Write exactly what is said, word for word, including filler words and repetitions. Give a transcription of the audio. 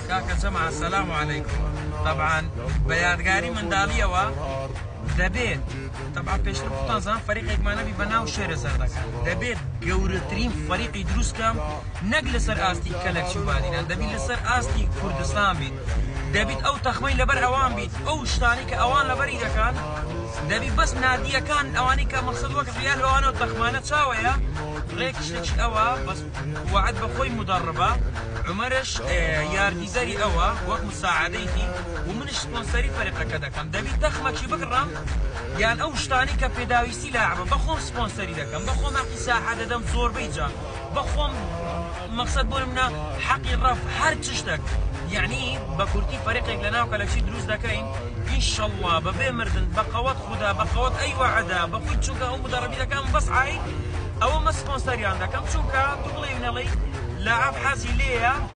كاكا جماعة السلام عليكم. طبعا بيادقاري من داليوا دەبێت طبعا پێشتر بتانزان فەریقێکمان نەبی بەناو شێرە سەردەکان دەبێت گەورەترین فەریقی دروستکەم نەک لەسەر ئاستی کەلەکچی و بادینان دەبێت لەسەر ئاستی کوردستان بیت دەبێت ئەو تەخمەی لەبەر ئەوان بیت ئەو شتانی کە ئەوان لەبەری دەکات دەبێت بەس نادیەکان ئەوانی کە مەقسەد وەک ڕیال ئەوانەوە تەخمانە چاوەیە ڕێک شتێکی ئەوە بەس وعد بە خۆی مدەڕبە عمرش یاردیدەری ئەوە وەک مساعدەیتی و منش سپۆنسەری فەریقەکە دەکەم دەبێت تەخمەکی بکڕم یان ئەو شتانی کە پێداویستی لاعبە بەخۆم سپۆنسەری دەکەم بەخۆم حەقی ساحە دەدەم زۆربەی جا بەخۆم مەقسەد بۆ منە حەقی ڕەف هەر چ شتێک یعنی بە کورتی فەریقێک لە ناو کەلەکچی دروست دەکەین ئینشەڵڵا بەبێ مردن بە قەوەت خوددا بە قەوەت ئەی وەعەدا بەخۆی چونکە ئەو مدەڕەبی دەکەم بەس عاید ئەوە مە سپۆنسەریان دەکەم چونکە دوو بڵێ نەڵێی لاعب حەزی لێیە